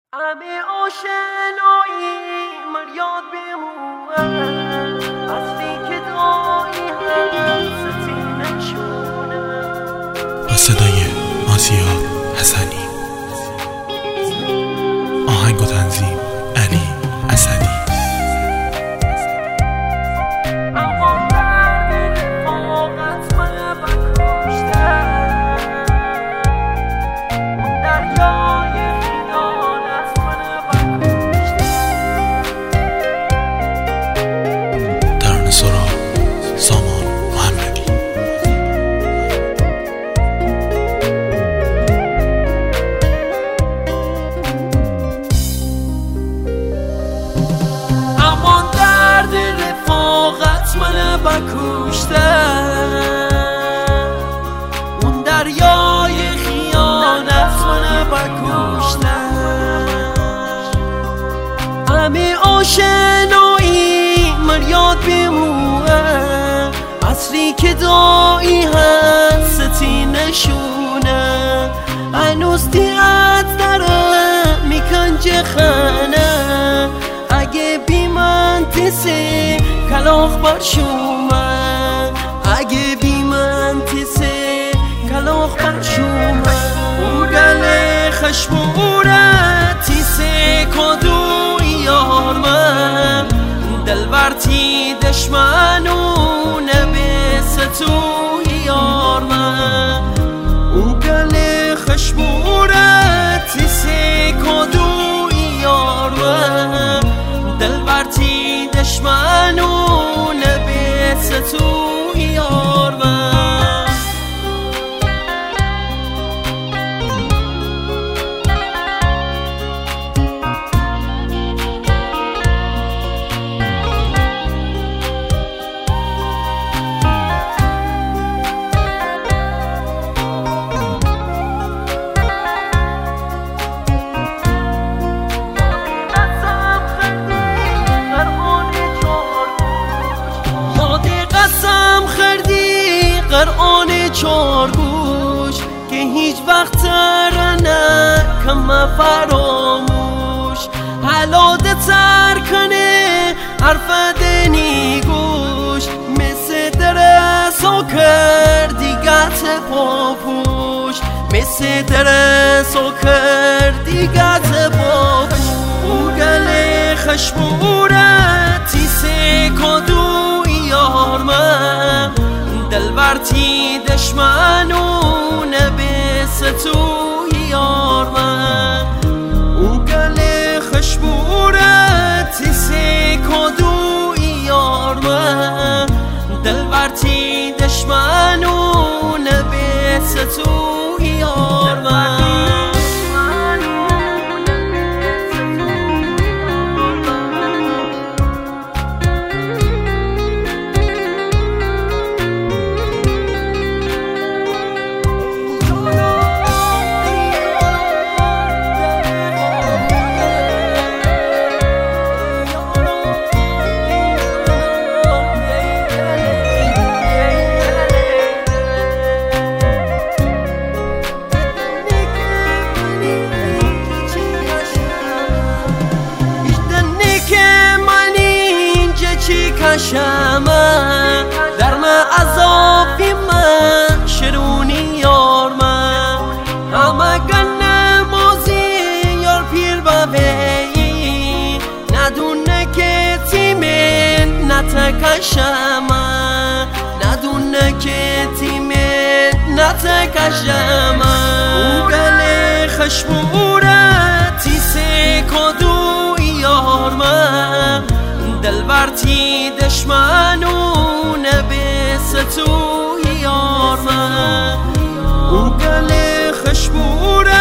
همه آشنایی مریاد بمونه اصلی که دایی هستی نشونه با صدای مازیار حسنی، آهنگ و تنظیم علی اسدی. سامان محمدی. امان درد رفاقت من بکشته، اون دریای خیانت من بکشته، همه آشنایی من یاد بمونه اصلی که دایی هستی نشونه، هنوز دیت داره میکنجه خانه، اگه بی من تیسه کلاخ برشومه، اگه بی من تیسه کلاخ برشومه، اون گله خشموره تیسه کدو یار من دلبرتی دشمنونه تو یار من، اون گله خشمورتی سه کدو یار من دلبرتی دشمنونه بیست تو یار من. قرآن چارگوش که هیچ وقت ترنه کم فراموش، حلاده تر کنه حرف دنی گوش، مثل درسو کردی گت پاپوش، مثل درسو کردی گت پاپوش، او گله خشمورتی سه کدو یار من دلبرتی دشمنونه بیست تو یار من، اون گله خشمورتی سه کدو یار من دلبرتی دشمنونه بیست تو یار من. کشمه در من عذابی من شرونی یار من، همه گنه مازی یار پیر بابی ندونه که تیمین نتکشمه، ندونه که تیمین نتکشمه، او گله خشمورتی سه کدو یار من دلبرتی دشمنونه بیست تو یار من، اون گله خشموره